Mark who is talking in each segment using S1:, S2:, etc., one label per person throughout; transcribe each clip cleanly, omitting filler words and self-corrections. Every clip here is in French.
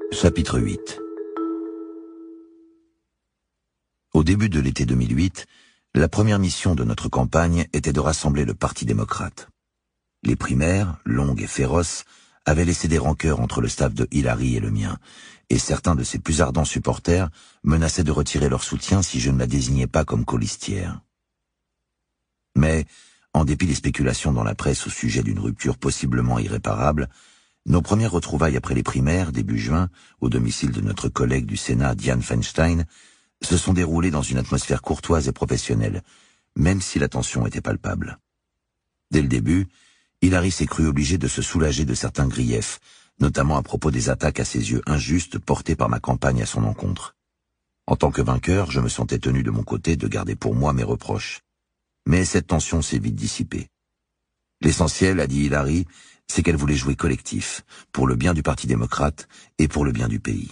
S1: Chapitre 8. Au début de l'été 2008, la première mission de notre campagne était de rassembler le Parti démocrate. Les primaires, longues et féroces, avaient laissé des rancœurs entre le staff de Hillary et le mien, et certains de ses plus ardents supporters menaçaient de retirer leur soutien si je ne la désignais pas comme colistière. Mais, en dépit des spéculations dans la presse au sujet d'une rupture possiblement irréparable, nos premières retrouvailles après les primaires, début juin, au domicile de notre collègue du Sénat, Dianne Feinstein, se sont déroulées dans une atmosphère courtoise et professionnelle, même si la tension était palpable. Dès le début, Hillary s'est crue obligée de se soulager de certains griefs, notamment à propos des attaques à ses yeux injustes portées par ma campagne à son encontre. En tant que vainqueur, je me sentais tenu de mon côté de garder pour moi mes reproches. Mais cette tension s'est vite dissipée. L'essentiel, a dit Hillary, c'est qu'elle voulait jouer collectif, pour le bien du Parti démocrate et pour le bien du pays.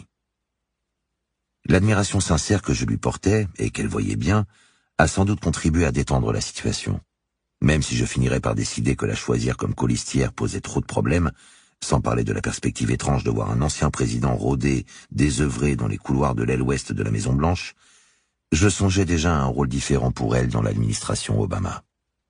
S1: L'admiration sincère que je lui portais, et qu'elle voyait bien, a sans doute contribué à détendre la situation. Même si je finirais par décider que la choisir comme colistière posait trop de problèmes, sans parler de la perspective étrange de voir un ancien président rôder, désœuvré dans les couloirs de l'aile ouest de la Maison-Blanche, je songeais déjà à un rôle différent pour elle dans l'administration Obama.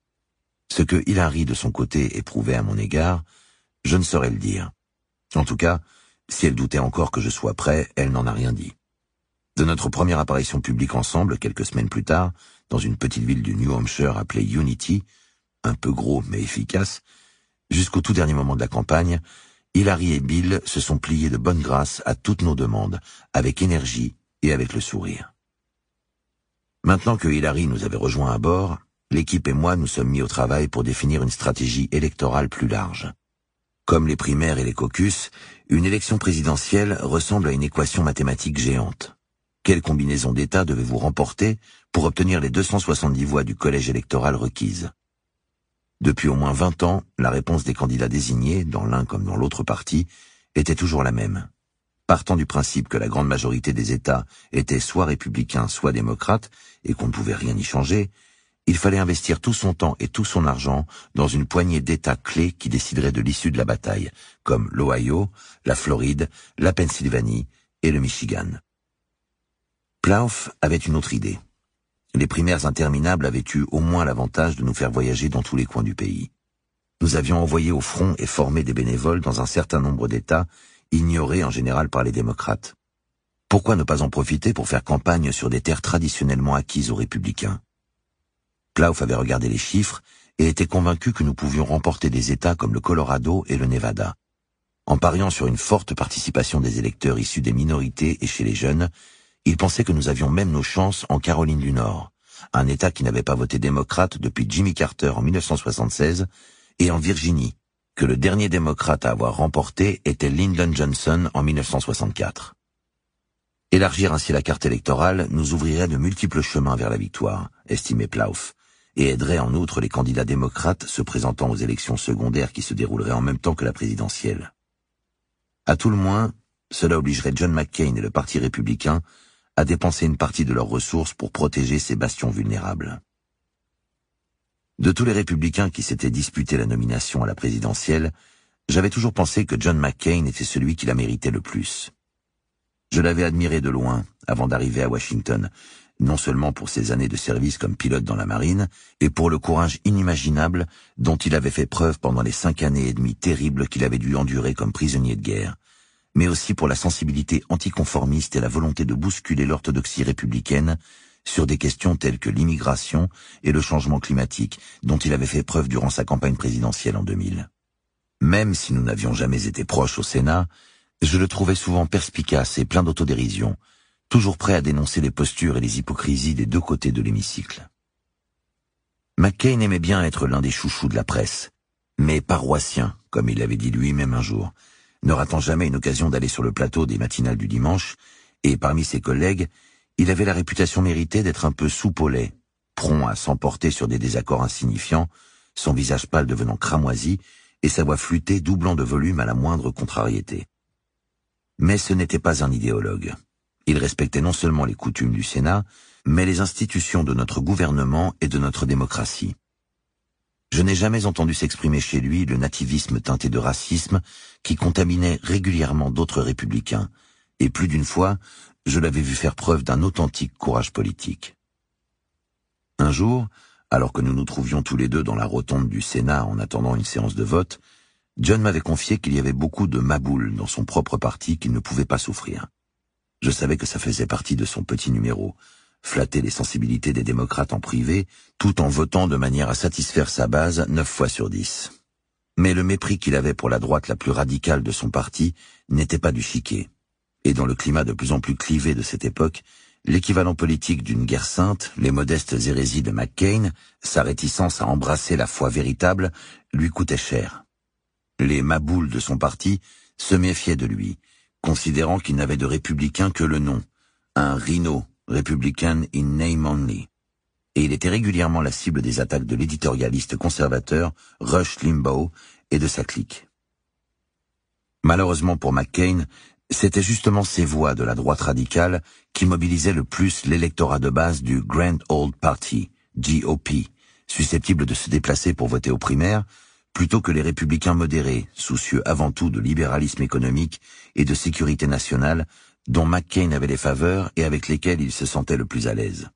S1: Ce que Hillary, de son côté, éprouvait à mon égard, je ne saurais le dire. En tout cas, si elle doutait encore que je sois prêt, elle n'en a rien dit. De notre première apparition publique ensemble, quelques semaines plus tard, dans une petite ville du New Hampshire appelée Unity, un peu gros mais efficace, jusqu'au tout dernier moment de la campagne, Hillary et Bill se sont pliés de bonne grâce à toutes nos demandes, avec énergie et avec le sourire. Maintenant que Hillary nous avait rejoints à bord, l'équipe et moi nous sommes mis au travail pour définir une stratégie électorale plus large. Comme les primaires et les caucus, une élection présidentielle ressemble à une équation mathématique géante. Quelle combinaison d'États devez-vous remporter pour obtenir les 270 voix du collège électoral requises? Depuis au moins 20 ans, la réponse des candidats désignés, dans l'un comme dans l'autre parti, était toujours la même. Partant du principe que la grande majorité des États étaient soit républicains, soit démocrates, et qu'on ne pouvait rien y changer, il fallait investir tout son temps et tout son argent dans une poignée d'États clés qui décideraient de l'issue de la bataille, comme l'Ohio, la Floride, la Pennsylvanie et le Michigan. Plouffe avait une autre idée. Les primaires interminables avaient eu au moins l'avantage de nous faire voyager dans tous les coins du pays. Nous avions envoyé au front et formé des bénévoles dans un certain nombre d'États, ignorés en général par les démocrates. Pourquoi ne pas en profiter pour faire campagne sur des terres traditionnellement acquises aux républicains? Plouffe avait regardé les chiffres et était convaincu que nous pouvions remporter des États comme le Colorado et le Nevada. En pariant sur une forte participation des électeurs issus des minorités et chez les jeunes, il pensait que nous avions même nos chances en Caroline du Nord, un État qui n'avait pas voté démocrate depuis Jimmy Carter en 1976, et en Virginie, que le dernier démocrate à avoir remporté était Lyndon Johnson en 1964. Élargir ainsi la carte électorale nous ouvrirait de multiples chemins vers la victoire, estimait Plouffe, et aiderait en outre les candidats démocrates se présentant aux élections secondaires qui se dérouleraient en même temps que la présidentielle. À tout le moins, cela obligerait John McCain et le Parti républicain à dépenser une partie de leurs ressources pour protéger ces bastions vulnérables. De tous les républicains qui s'étaient disputés la nomination à la présidentielle, j'avais toujours pensé que John McCain était celui qui la méritait le plus. Je l'avais admiré de loin avant d'arriver à Washington, non seulement pour ses années de service comme pilote dans la marine, et pour le courage inimaginable dont il avait fait preuve pendant les 5 années et demie terribles qu'il avait dû endurer comme prisonnier de guerre, mais aussi pour la sensibilité anticonformiste et la volonté de bousculer l'orthodoxie républicaine sur des questions telles que l'immigration et le changement climatique dont il avait fait preuve durant sa campagne présidentielle en 2000. Même si nous n'avions jamais été proches au Sénat, je le trouvais souvent perspicace et plein d'autodérision, toujours prêt à dénoncer les postures et les hypocrisies des deux côtés de l'hémicycle. McCain aimait bien être l'un des chouchous de la presse, mais paroissien, comme il l'avait dit lui-même un jour, ne ratant jamais une occasion d'aller sur le plateau des matinales du dimanche, et parmi ses collègues, il avait la réputation méritée d'être un peu soupe au lait, prompt à s'emporter sur des désaccords insignifiants, son visage pâle devenant cramoisi, et sa voix flûtée doublant de volume à la moindre contrariété. Mais ce n'était pas un idéologue. Il respectait non seulement les coutumes du Sénat, mais les institutions de notre gouvernement et de notre démocratie. Je n'ai jamais entendu s'exprimer chez lui le nativisme teinté de racisme qui contaminait régulièrement d'autres républicains, et plus d'une fois, je l'avais vu faire preuve d'un authentique courage politique. Un jour, alors que nous nous trouvions tous les deux dans la rotonde du Sénat en attendant une séance de vote, John m'avait confié qu'il y avait beaucoup de maboules dans son propre parti qu'il ne pouvait pas souffrir. Je savais que ça faisait partie de son petit numéro, flatter les sensibilités des démocrates en privé, tout en votant de manière à satisfaire sa base 9 fois sur 10. Mais le mépris qu'il avait pour la droite la plus radicale de son parti n'était pas du chiquet. Et dans le climat de plus en plus clivé de cette époque, l'équivalent politique d'une guerre sainte, les modestes hérésies de McCain, sa réticence à embrasser la foi véritable, lui coûtaient cher. Les maboules de son parti se méfiaient de lui, considérant qu'il n'avait de républicain que le nom, un rhino, Republican in name only. Et il était régulièrement la cible des attaques de l'éditorialiste conservateur Rush Limbaugh et de sa clique. Malheureusement pour McCain, c'était justement ces voix de la droite radicale qui mobilisaient le plus l'électorat de base du Grand Old Party, GOP, susceptible de se déplacer pour voter aux primaires, plutôt que les républicains modérés, soucieux avant tout de libéralisme économique et de sécurité nationale, dont McCain avait les faveurs et avec lesquels il se sentait le plus à l'aise.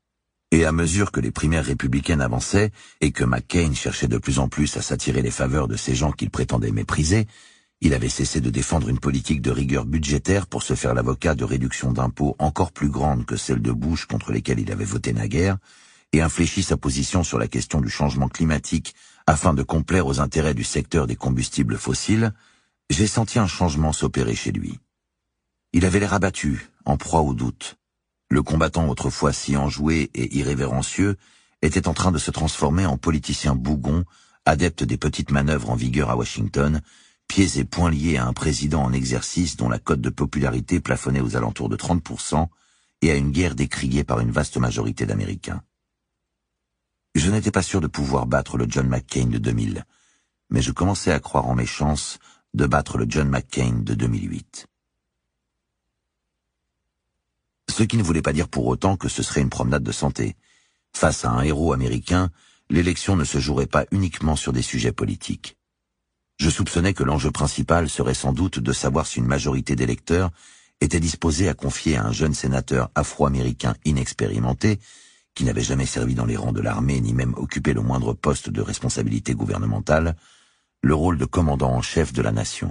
S1: Et à mesure que les primaires républicaines avançaient et que McCain cherchait de plus en plus à s'attirer les faveurs de ces gens qu'il prétendait mépriser, il avait cessé de défendre une politique de rigueur budgétaire pour se faire l'avocat de réductions d'impôts encore plus grandes que celles de Bush contre lesquelles il avait voté naguère, et infléchit sa position sur la question du changement climatique afin de complaire aux intérêts du secteur des combustibles fossiles. J'ai senti un changement s'opérer chez lui. Il avait l'air abattu, en proie au doute. Le combattant autrefois si enjoué et irrévérencieux était en train de se transformer en politicien bougon, adepte des petites manœuvres en vigueur à Washington, pieds et poings liés à un président en exercice dont la cote de popularité plafonnait aux alentours de 30% et à une guerre décriée par une vaste majorité d'Américains. Je n'étais pas sûr de pouvoir battre le John McCain de 2000, mais je commençais à croire en mes chances de battre le John McCain de 2008. Ce qui ne voulait pas dire pour autant que ce serait une promenade de santé. Face à un héros américain, l'élection ne se jouerait pas uniquement sur des sujets politiques. Je soupçonnais que l'enjeu principal serait sans doute de savoir si une majorité d'électeurs était disposée à confier à un jeune sénateur afro-américain inexpérimenté, qui n'avait jamais servi dans les rangs de l'armée ni même occupé le moindre poste de responsabilité gouvernementale, le rôle de commandant en chef de la nation.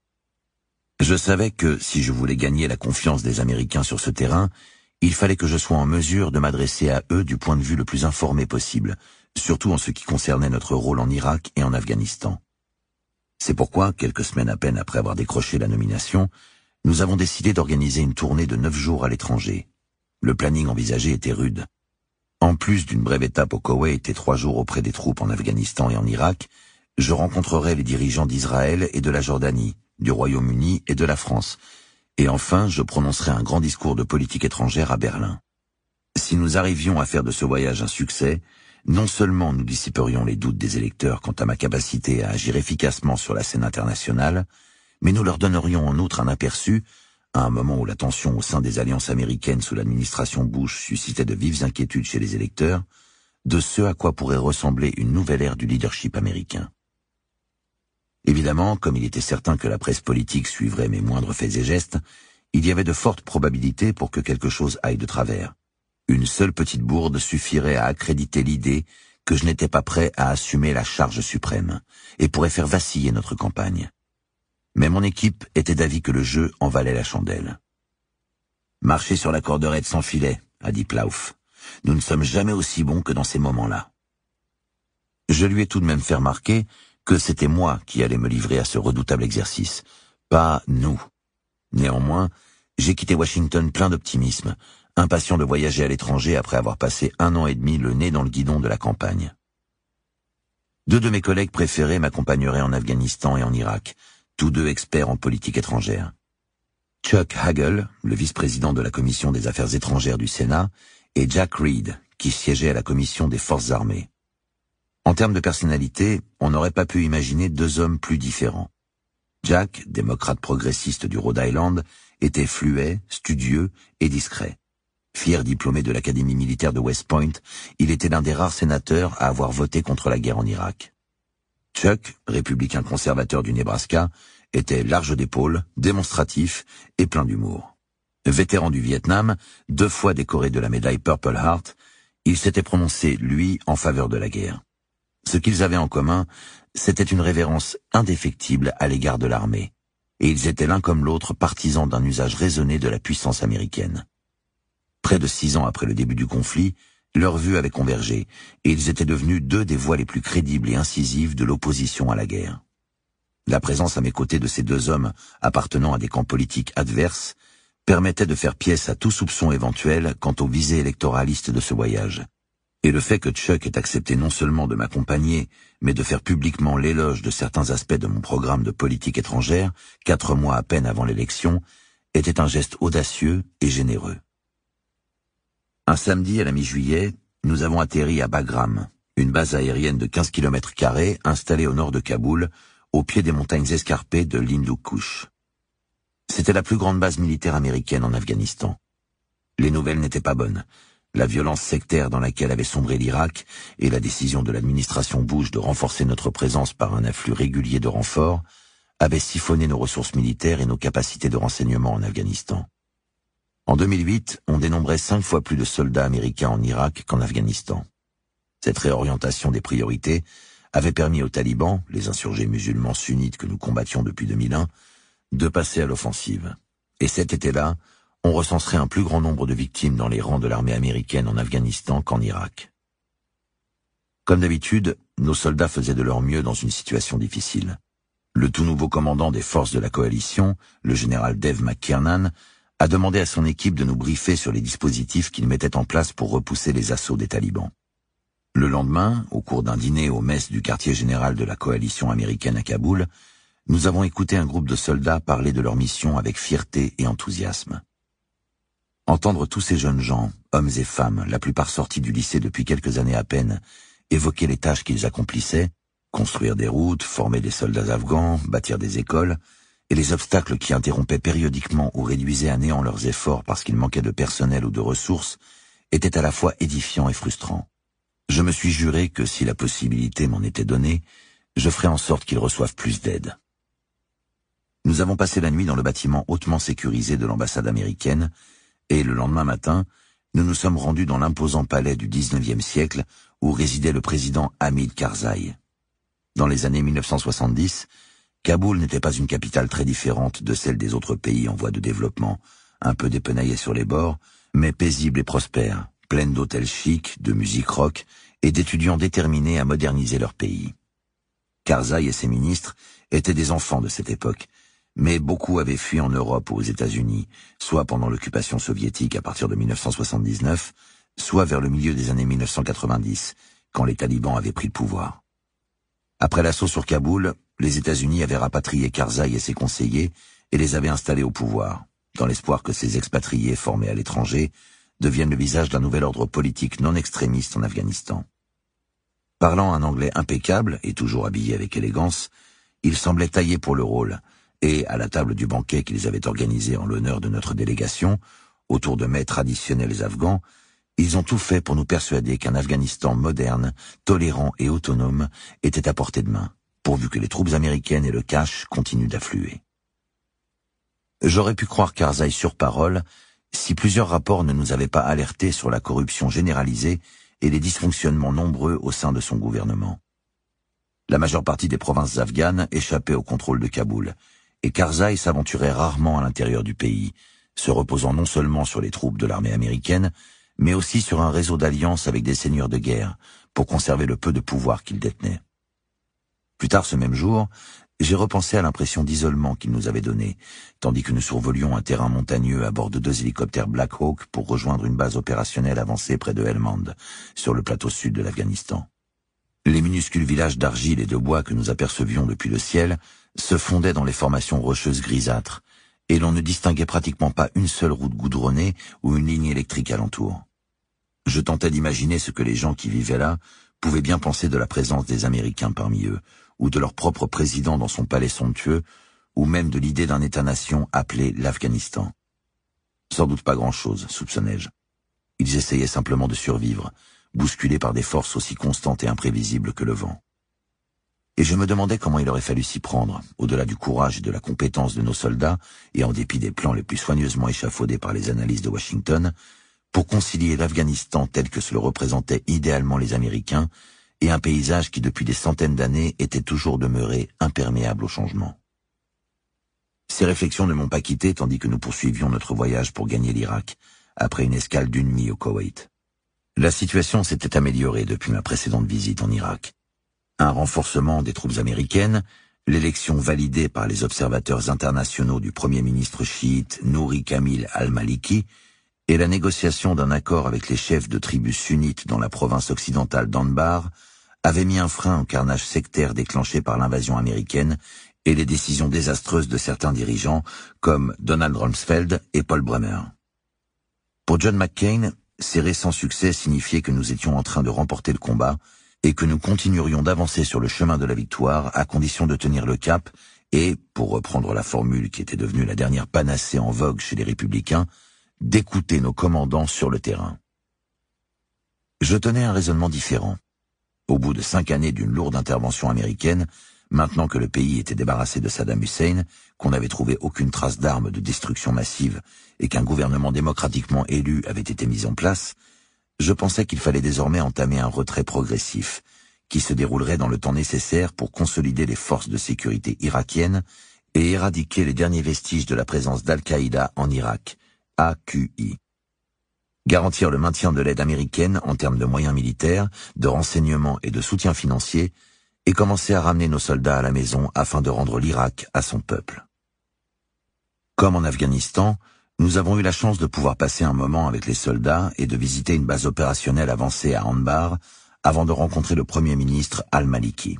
S1: Je savais que, si je voulais gagner la confiance des Américains sur ce terrain, il fallait que je sois en mesure de m'adresser à eux du point de vue le plus informé possible, surtout en ce qui concernait notre rôle en Irak et en Afghanistan. C'est pourquoi, quelques semaines à peine après avoir décroché la nomination, nous avons décidé d'organiser une tournée de 9 jours à l'étranger. Le planning envisagé était rude. En plus d'une brève étape au Koweït et 3 jours auprès des troupes en Afghanistan et en Irak, je rencontrerai les dirigeants d'Israël et de la Jordanie, du Royaume-Uni et de la France, et enfin je prononcerai un grand discours de politique étrangère à Berlin. Si nous arrivions à faire de ce voyage un succès, non seulement nous dissiperions les doutes des électeurs quant à ma capacité à agir efficacement sur la scène internationale, mais nous leur donnerions en outre un aperçu, à un moment où la tension au sein des alliances américaines sous l'administration Bush suscitait de vives inquiétudes chez les électeurs, de ce à quoi pourrait ressembler une nouvelle ère du leadership américain. Évidemment, comme il était certain que la presse politique suivrait mes moindres faits et gestes, il y avait de fortes probabilités pour que quelque chose aille de travers. Une seule petite bourde suffirait à accréditer l'idée que je n'étais pas prêt à assumer la charge suprême, et pourrait faire vaciller notre campagne. Mais mon équipe était d'avis que le jeu en valait la chandelle. « Marcher sur la corderette sans filet », a dit Plauf. « Nous ne sommes jamais aussi bons que dans ces moments-là. » Je lui ai tout de même fait remarquer que c'était moi qui allais me livrer à ce redoutable exercice, pas nous. Néanmoins, j'ai quitté Washington plein d'optimisme, impatient de voyager à l'étranger après avoir passé 1 an et demi le nez dans le guidon de la campagne. 2 de mes collègues préférés m'accompagneraient en Afghanistan et en Irak, tous 2 experts en politique étrangère. Chuck Hagel, le vice-président de la Commission des Affaires étrangères du Sénat, et Jack Reed, qui siégeait à la Commission des Forces armées. En termes de personnalité, on n'aurait pas pu imaginer 2 hommes plus différents. Jack, démocrate progressiste du Rhode Island, était fluet, studieux et discret. Fier diplômé de l'Académie militaire de West Point, il était l'un des rares sénateurs à avoir voté contre la guerre en Irak. Chuck, républicain conservateur du Nebraska, était large d'épaules, démonstratif et plein d'humour. Vétéran du Vietnam, 2 fois décoré de la médaille Purple Heart, il s'était prononcé, lui, en faveur de la guerre. Ce qu'ils avaient en commun, c'était une révérence indéfectible à l'égard de l'armée, et ils étaient l'un comme l'autre partisans d'un usage raisonné de la puissance américaine. Près de 6 ans après le début du conflit, leurs vues avaient convergé, et ils étaient devenus 2 des voix les plus crédibles et incisives de l'opposition à la guerre. La présence à mes côtés de ces 2 hommes appartenant à des camps politiques adverses permettait de faire pièce à tout soupçon éventuel quant aux visées électoralistes de ce voyage. Et le fait que Chuck ait accepté non seulement de m'accompagner, mais de faire publiquement l'éloge de certains aspects de mon programme de politique étrangère, 4 mois à peine avant l'élection, était un geste audacieux et généreux. Un samedi à la mi-juillet, nous avons atterri à Bagram, une base aérienne de 15 km² installée au nord de Kaboul, au pied des montagnes escarpées de l'Hindu Kush. C'était la plus grande base militaire américaine en Afghanistan. Les nouvelles n'étaient pas bonnes. La violence sectaire dans laquelle avait sombré l'Irak et la décision de l'administration Bush de renforcer notre présence par un afflux régulier de renforts avaient siphonné nos ressources militaires et nos capacités de renseignement en Afghanistan. En 2008, on dénombrait 5 fois plus de soldats américains en Irak qu'en Afghanistan. Cette réorientation des priorités avait permis aux talibans, les insurgés musulmans sunnites que nous combattions depuis 2001, de passer à l'offensive. Et cet été-là, on recenserait un plus grand nombre de victimes dans les rangs de l'armée américaine en Afghanistan qu'en Irak. Comme d'habitude, nos soldats faisaient de leur mieux dans une situation difficile. Le tout nouveau commandant des forces de la coalition, le général Dave McKiernan, a demandé à son équipe de nous briefer sur les dispositifs qu'il mettait en place pour repousser les assauts des talibans. Le lendemain, au cours d'un dîner aux messes du quartier général de la coalition américaine à Kaboul, nous avons écouté un groupe de soldats parler de leur mission avec fierté et enthousiasme. Entendre tous ces jeunes gens, hommes et femmes, la plupart sortis du lycée depuis quelques années à peine, évoquer les tâches qu'ils accomplissaient, construire des routes, former des soldats afghans, bâtir des écoles, et les obstacles qui interrompaient périodiquement ou réduisaient à néant leurs efforts parce qu'il manquait de personnel ou de ressources, étaient à la fois édifiants et frustrants. Je me suis juré que si la possibilité m'en était donnée, je ferais en sorte qu'ils reçoivent plus d'aide. Nous avons passé la nuit dans le bâtiment hautement sécurisé de l'ambassade américaine, et le lendemain matin, nous nous sommes rendus dans l'imposant palais du 19e siècle où résidait le président Hamid Karzai. Dans les années 1970, Kaboul n'était pas une capitale très différente de celle des autres pays en voie de développement, un peu dépenaillée sur les bords, mais paisible et prospère, pleine d'hôtels chics, de musique rock et d'étudiants déterminés à moderniser leur pays. Karzai et ses ministres étaient des enfants de cette époque, mais beaucoup avaient fui en Europe ou aux États-Unis, soit pendant l'occupation soviétique à partir de 1979, soit vers le milieu des années 1990, quand les talibans avaient pris le pouvoir. Après l'assaut sur Kaboul, les États-Unis avaient rapatrié Karzai et ses conseillers et les avaient installés au pouvoir, dans l'espoir que ces expatriés formés à l'étranger deviennent le visage d'un nouvel ordre politique non extrémiste en Afghanistan. Parlant un anglais impeccable et toujours habillé avec élégance, ils semblaient taillés pour le rôle, et à la table du banquet qu'ils avaient organisé en l'honneur de notre délégation, autour de mets traditionnels afghans, ils ont tout fait pour nous persuader qu'un Afghanistan moderne, tolérant et autonome était à portée de main, pourvu que les troupes américaines et le cash continuent d'affluer. J'aurais pu croire Karzai sur parole si plusieurs rapports ne nous avaient pas alertés sur la corruption généralisée et les dysfonctionnements nombreux au sein de son gouvernement. La majeure partie des provinces afghanes échappaient au contrôle de Kaboul, et Karzai s'aventurait rarement à l'intérieur du pays, se reposant non seulement sur les troupes de l'armée américaine, mais aussi sur un réseau d'alliances avec des seigneurs de guerre, pour conserver le peu de pouvoir qu'il détenait. Plus tard ce même jour, j'ai repensé à l'impression d'isolement qu'il nous avait donnée, tandis que nous survolions un terrain montagneux à bord de 2 hélicoptères Black Hawk pour rejoindre une base opérationnelle avancée près de Helmand, sur le plateau sud de l'Afghanistan. Les minuscules villages d'argile et de bois que nous apercevions depuis le ciel se fondaient dans les formations rocheuses grisâtres, et l'on ne distinguait pratiquement pas une seule route goudronnée ou une ligne électrique alentour. Je tentais d'imaginer ce que les gens qui vivaient là pouvaient bien penser de la présence des Américains parmi eux, ou de leur propre président dans son palais somptueux, ou même de l'idée d'un État-nation appelé l'Afghanistan. Sans doute pas grand-chose, soupçonnai-je. Ils essayaient simplement de survivre, bousculés par des forces aussi constantes et imprévisibles que le vent. et je me demandais comment il aurait fallu s'y prendre, au-delà du courage et de la compétence de nos soldats, et en dépit des plans les plus soigneusement échafaudés par les analystes de Washington, pour concilier l'Afghanistan tel que se le représentaient idéalement les Américains, et un paysage qui depuis des centaines d'années était toujours demeuré imperméable au changement. Ces réflexions ne m'ont pas quitté tandis que nous poursuivions notre voyage pour gagner l'Irak, après une escale d'1 nuit au Koweït. La situation s'était améliorée depuis ma précédente visite en Irak. Un renforcement des troupes américaines, l'élection validée par les observateurs internationaux du premier ministre chiite Nouri Kamil al-Maliki et la négociation d'un accord avec les chefs de tribus sunnites dans la province occidentale d'Anbar avaient mis un frein au carnage sectaire déclenché par l'invasion américaine et les décisions désastreuses de certains dirigeants comme Donald Rumsfeld et Paul Bremer. Pour John McCain, ces récents succès signifiaient que nous étions en train de remporter le combat et que nous continuerions d'avancer sur le chemin de la victoire à condition de tenir le cap et, pour reprendre la formule qui était devenue la dernière panacée en vogue chez les républicains, d'écouter nos commandants sur le terrain. Je tenais un raisonnement différent. Au bout de 5 années d'une lourde intervention américaine, maintenant que le pays était débarrassé de Saddam Hussein, qu'on n'avait trouvé aucune trace d'armes de destruction massive et qu'un gouvernement démocratiquement élu avait été mis en place, je pensais qu'il fallait désormais entamer un retrait progressif, qui se déroulerait dans le temps nécessaire pour consolider les forces de sécurité irakiennes et éradiquer les derniers vestiges de la présence d'Al-Qaïda en Irak, AQI. Garantir le maintien de l'aide américaine en termes de moyens militaires, de renseignements et de soutien financier, et commencer à ramener nos soldats à la maison afin de rendre l'Irak à son peuple. Comme en Afghanistan, nous avons eu la chance de pouvoir passer un moment avec les soldats et de visiter une base opérationnelle avancée à Anbar avant de rencontrer le Premier ministre al-Maliki.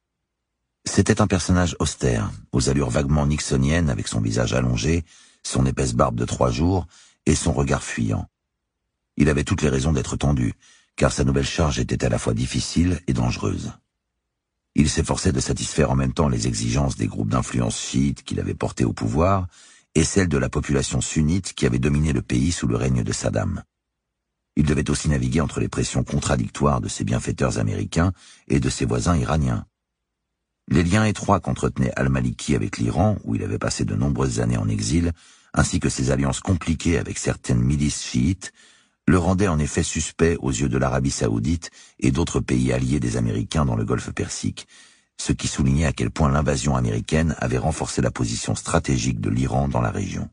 S1: C'était un personnage austère, aux allures vaguement nixoniennes avec son visage allongé, son épaisse barbe de 3 jours et son regard fuyant. Il avait toutes les raisons d'être tendu, car sa nouvelle charge était à la fois difficile et dangereuse. Il s'efforçait de satisfaire en même temps les exigences des groupes d'influence chiites qu'il avait portés au pouvoir et celles de la population sunnite qui avait dominé le pays sous le règne de Saddam. Il devait aussi naviguer entre les pressions contradictoires de ses bienfaiteurs américains et de ses voisins iraniens. Les liens étroits qu'entretenait al-Maliki avec l'Iran, où il avait passé de nombreuses années en exil, ainsi que ses alliances compliquées avec certaines milices chiites, le rendaient en effet suspect aux yeux de l'Arabie saoudite et d'autres pays alliés des Américains dans le Golfe Persique, ce qui soulignait à quel point l'invasion américaine avait renforcé la position stratégique de l'Iran dans la région.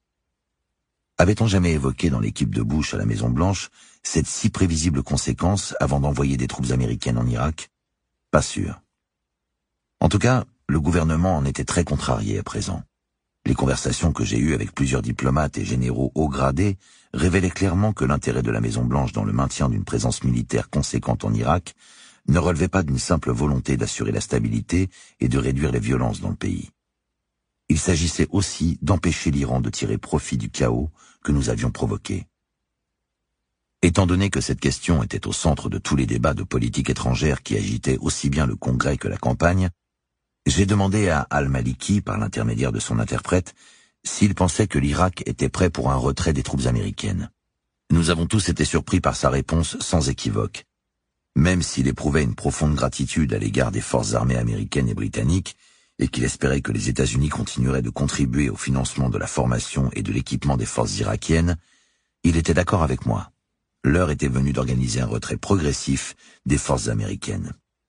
S1: Avait-on jamais évoqué dans l'équipe de Bush à la Maison-Blanche cette si prévisible conséquence avant d'envoyer des troupes américaines en Irak? Pas sûr. En tout cas, le gouvernement en était très contrarié à présent. Les conversations que j'ai eues avec plusieurs diplomates et généraux haut gradés révélaient clairement que l'intérêt de la Maison-Blanche dans le maintien d'une présence militaire conséquente en Irak ne relevait pas d'une simple volonté d'assurer la stabilité et de réduire les violences dans le pays. Il s'agissait aussi d'empêcher l'Iran de tirer profit du chaos que nous avions provoqué. Étant donné que cette question était au centre de tous les débats de politique étrangère qui agitaient aussi bien le Congrès que la campagne, j'ai demandé à al-Maliki, par l'intermédiaire de son interprète, s'il pensait que l'Irak était prêt pour un retrait des troupes américaines. Nous avons tous été surpris par sa réponse sans équivoque. Même s'il éprouvait une profonde gratitude à l'égard des forces armées américaines et britanniques, et qu'il espérait que les États-Unis continueraient de contribuer au financement de la formation et de l'équipement des forces irakiennes, il était d'accord avec moi. L'heure était venue d'organiser un retrait progressif des forces américaines.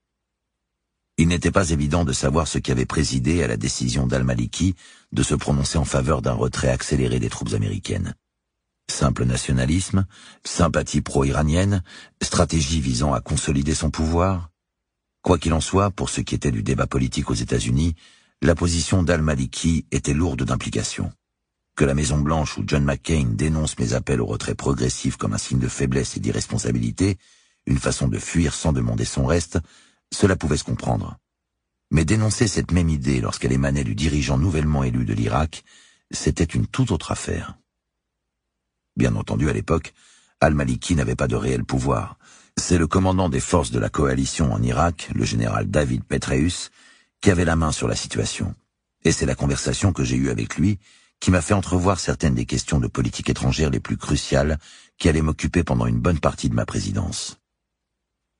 S1: Il n'était pas évident de savoir ce qui avait présidé à la décision d'al-Maliki de se prononcer en faveur d'un retrait accéléré des troupes américaines. Simple nationalisme, sympathie pro-iranienne, stratégie visant à consolider son pouvoir. Quoi qu'il en soit, pour ce qui était du débat politique aux États-Unis, la position d'al-Maliki était lourde d'implications. Que la Maison-Blanche ou John McCain dénonce mes appels au retrait progressif comme un signe de faiblesse et d'irresponsabilité, une façon de fuir sans demander son reste, cela pouvait se comprendre. Mais dénoncer cette même idée lorsqu'elle émanait du dirigeant nouvellement élu de l'Irak, c'était une toute autre affaire. Bien entendu, à l'époque, al-Maliki n'avait pas de réel pouvoir. C'est le commandant des forces de la coalition en Irak, le général David Petraeus, qui avait la main sur la situation. Et c'est la conversation que j'ai eue avec lui qui m'a fait entrevoir certaines des questions de politique étrangère les plus cruciales qui allaient m'occuper pendant une bonne partie de ma présidence.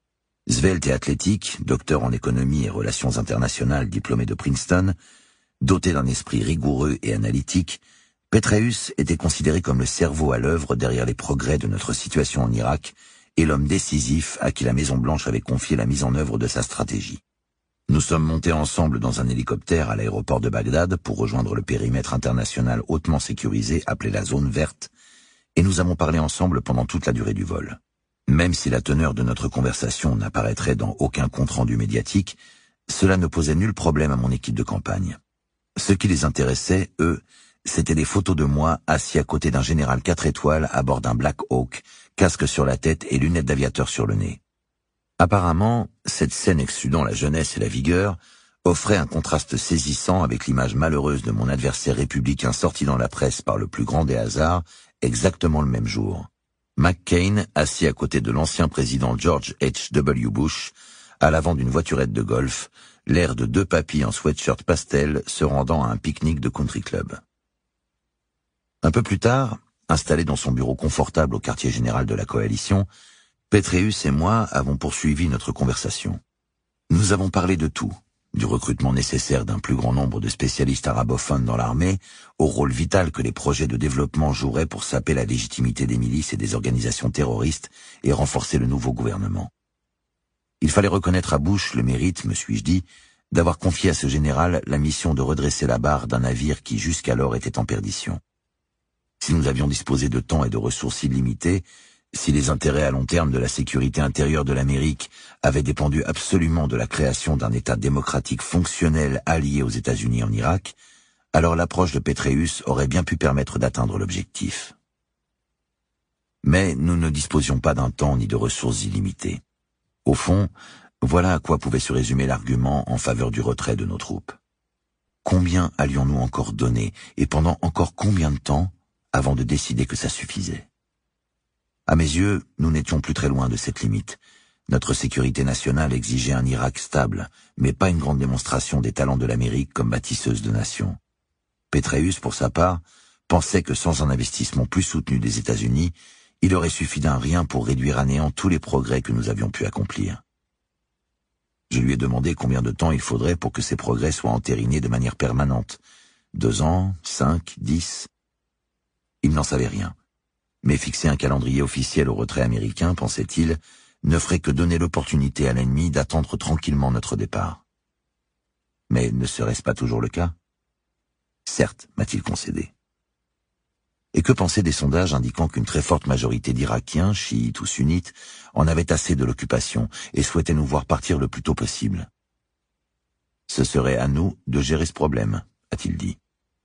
S1: Svelte et athlétique, docteur en économie et relations internationales diplômé de Princeton, doté d'un esprit rigoureux et analytique, Petraeus était considéré comme le cerveau à l'œuvre derrière les progrès de notre situation en Irak et l'homme décisif à qui la Maison-Blanche avait confié la mise en œuvre de sa stratégie. Nous sommes montés ensemble dans un hélicoptère à l'aéroport de Bagdad pour rejoindre le périmètre international hautement sécurisé appelé la zone verte, et nous avons parlé ensemble pendant toute la durée du vol. Même si la teneur de notre conversation n'apparaîtrait dans aucun compte-rendu médiatique, cela ne posait nul problème à mon équipe de campagne. Ce qui les intéressait, eux, c'étaient des photos de moi assis à côté d'un général 4 étoiles à bord d'un Black Hawk, casque sur la tête et lunettes d'aviateur sur le nez. Apparemment, cette scène exsudant la jeunesse et la vigueur offrait un contraste saisissant avec l'image malheureuse de mon adversaire républicain sorti dans la presse par le plus grand des hasards, exactement le même jour. McCain, assis à côté de l'ancien président George H.W. Bush, à l'avant d'une voiturette de golf, l'air de deux papis en sweatshirt pastel se rendant à un pique-nique de country club. Un peu plus tard, installé dans son bureau confortable au quartier général de la coalition, Petraeus et moi avons poursuivi notre conversation. Nous avons parlé de tout, du recrutement nécessaire d'un plus grand nombre de spécialistes arabophones dans l'armée, au rôle vital que les projets de développement joueraient pour saper la légitimité des milices et des organisations terroristes et renforcer le nouveau gouvernement. Il fallait reconnaître à Bush le mérite, me suis-je dit, d'avoir confié à ce général la mission de redresser la barre d'un navire qui jusqu'alors était en perdition. Si nous avions disposé de temps et de ressources illimitées, si les intérêts à long terme de la sécurité intérieure de l'Amérique avaient dépendu absolument de la création d'un État démocratique fonctionnel allié aux États-Unis en Irak, alors l'approche de Petraeus aurait bien pu permettre d'atteindre l'objectif. Mais nous ne disposions pas d'un temps ni de ressources illimitées. Au fond, voilà à quoi pouvait se résumer l'argument en faveur du retrait de nos troupes. Combien allions-nous encore donner, et pendant encore combien de temps, avant de décider que ça suffisait? À mes yeux, nous n'étions plus très loin de cette limite. Notre sécurité nationale exigeait un Irak stable, mais pas une grande démonstration des talents de l'Amérique comme bâtisseuse de nations. Petraeus, pour sa part, pensait que sans un investissement plus soutenu des États-Unis, il aurait suffi d'un rien pour réduire à néant tous les progrès que nous avions pu accomplir. Je lui ai demandé combien de temps il faudrait pour que ces progrès soient entérinés de manière permanente. 2 ans, 5, 10... Il n'en savait rien. Mais fixer un calendrier officiel au retrait américain, pensait-il, ne ferait que donner l'opportunité à l'ennemi d'attendre tranquillement notre départ. Mais ne serait-ce pas toujours le cas? Certes, m'a-t-il concédé. Et que penser des sondages indiquant qu'une très forte majorité d'Irakiens, chiites ou sunnites, en avaient assez de l'occupation et souhaitaient nous voir partir le plus tôt possible? Ce serait à nous de gérer ce problème, a-t-il dit.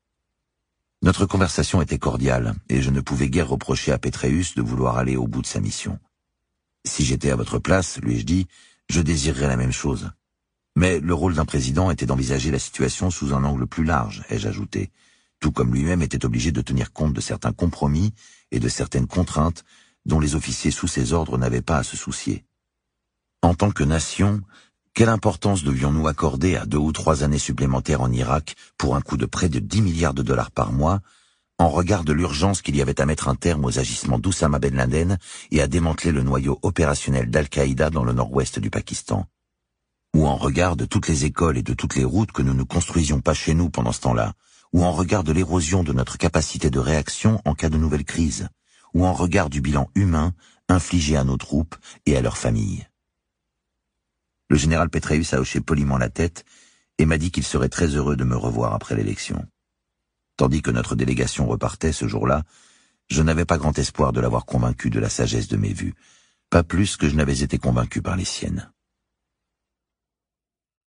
S1: Notre conversation était cordiale, et je ne pouvais guère reprocher à Petraeus de vouloir aller au bout de sa mission. Si j'étais à votre place, lui ai-je dit, je désirerais la même chose. Mais le rôle d'un président était d'envisager la situation sous un angle plus large, ai-je ajouté, tout comme lui-même était obligé de tenir compte de certains compromis et de certaines contraintes dont les officiers sous ses ordres n'avaient pas à se soucier. En tant que nation, quelle importance devions-nous accorder à 2 ou 3 années supplémentaires en Irak pour un coût de près de 10 milliards de dollars par mois, en regard de l'urgence qu'il y avait à mettre un terme aux agissements d'Oussama Ben Laden et à démanteler le noyau opérationnel d'Al-Qaïda dans le nord-ouest du Pakistan? Ou en regard de toutes les écoles et de toutes les routes que nous ne construisions pas chez nous pendant ce temps-là? Ou en regard de l'érosion de notre capacité de réaction en cas de nouvelle crise? Ou en regard du bilan humain infligé à nos troupes et à leurs familles? Le général Petraeus a hoché poliment la tête et m'a dit qu'il serait très heureux de me revoir après l'élection. Tandis que notre délégation repartait ce jour-là, je n'avais pas grand espoir de l'avoir convaincu de la sagesse de mes vues, pas plus que je n'avais été convaincu par les siennes.